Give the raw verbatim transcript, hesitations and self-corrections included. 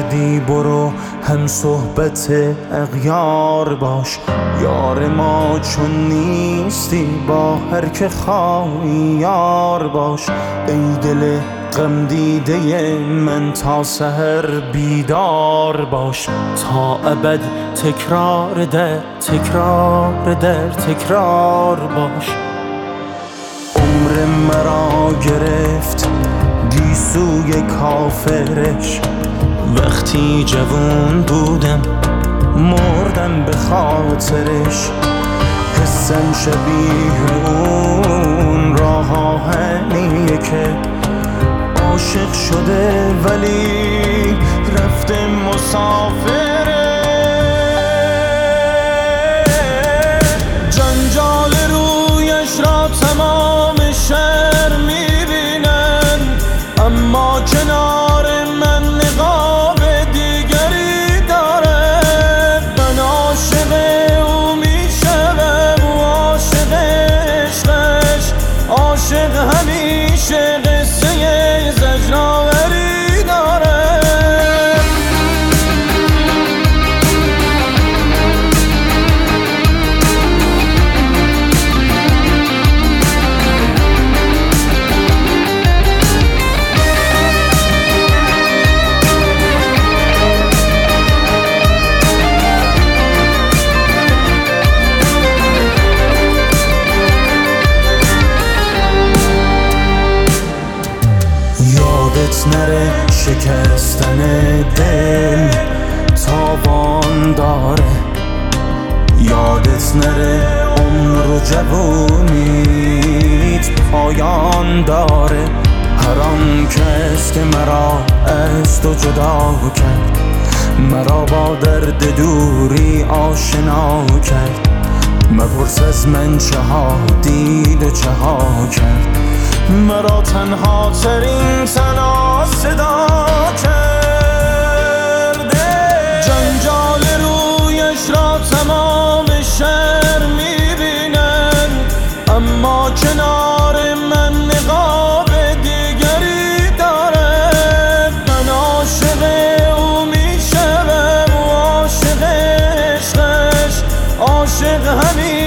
کردی برو هم صحبت اغیار باش. یار ما چون نیستی با هر که خواهی یار باش. ای دل غم دیده من تا سحر بیدار باش. تا ابد تکرار در تکرار در تکرار باش. عمر مرا گرفت گیسوی کافرش، وقتی جوان بودم مردم به خاطرش. حسم شبیه اون راه آهنیه که عاشق شده ولی رفته مسافره. جنجال رویش را تمام شهر میبینن، اما کنار من نقاب دیگری داره. من عاشق او میشم و عاشق عشقش، عاشق همیشه قصه زجرآوری داره. یادت نره شکستن دل تاوان داره. یادت نره عمر و جوونیت پایان داره. هر آن کس که مرا از تو جدا کرد، مرا با درد دوری آشنا کرد. مپرس از من چه ها دید و چه ها کرد، مرا تنها ترین تنها صدا کرده. جنجال رویش را تمام شهر میبینن، اما کنار من نقاب دیگری داره. من عاشق او میشم و عاشق عشقش، عاشق همین